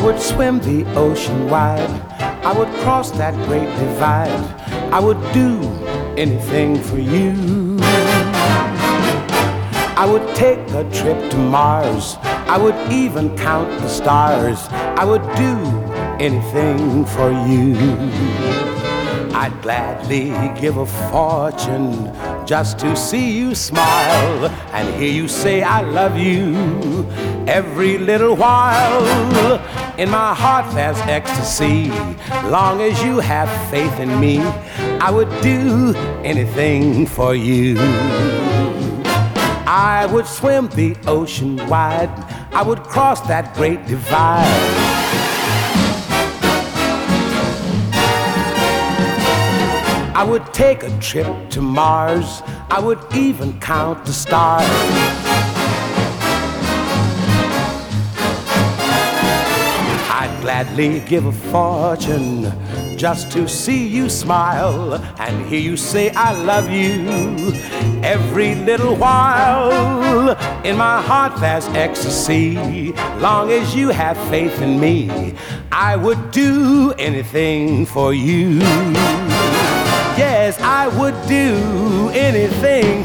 would swim the ocean wide. I would cross that great divide. I would do anything for you. I would take a trip to Mars. I would even count the stars. I would do anything for you. I'd gladly give a fortune just to see you smile and hear you say I love you every little while. In my heart there's ecstasy. Long as you have faith in me, I would do anything for you. I would swim the ocean wide. I would cross that great divide. I would take a trip to Mars. I would even count the stars. I'd gladly give a fortune just to see you smile and hear you say I love you every little while. In my heart there's ecstasy. Long as you have faith in me, I would do anything for you. Yes, I would do anything